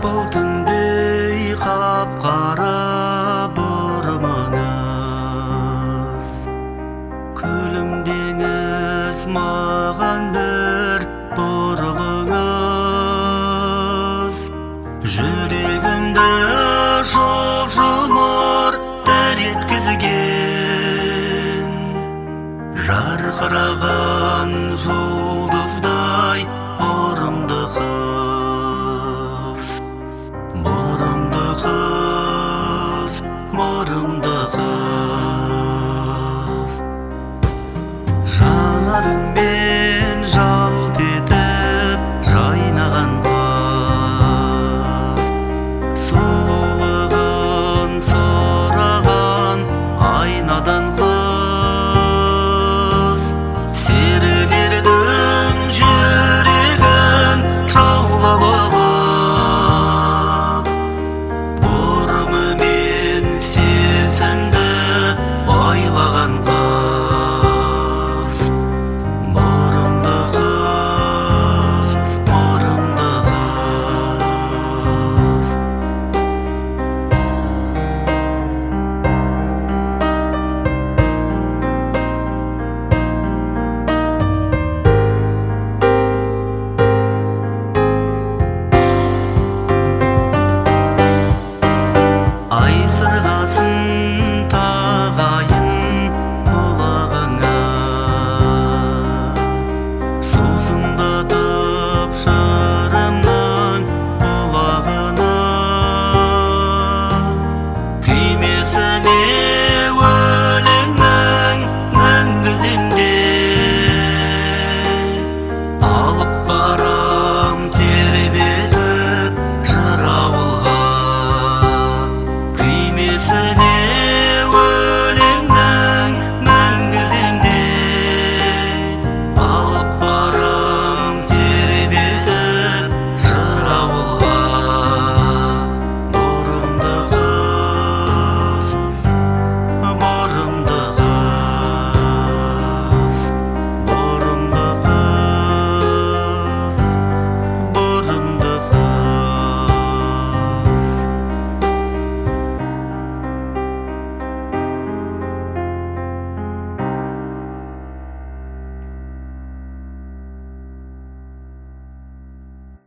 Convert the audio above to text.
Алтындай қап-қара бұрымыңыз, күлімдеңіз маған бір бұрылыңыз. Жүрегімді жұп-жұмыр дір еткізген, жарқыраған жұлдыздай бұрымды қыз, бұрымды қыз, бұрымды қыз. Жанарыңмен жалт етіп жайнаған қыз, сұлулығын сұраған айнадан қыз. Серілердің жүрегін жаулап алып, бұрымымен сезімді байлаған қыз, бұрымды қыз, бұрымды қыз. Ай сырғасын тағайын құлағыңа, сусындатып шырымның құлағына. Күймесіне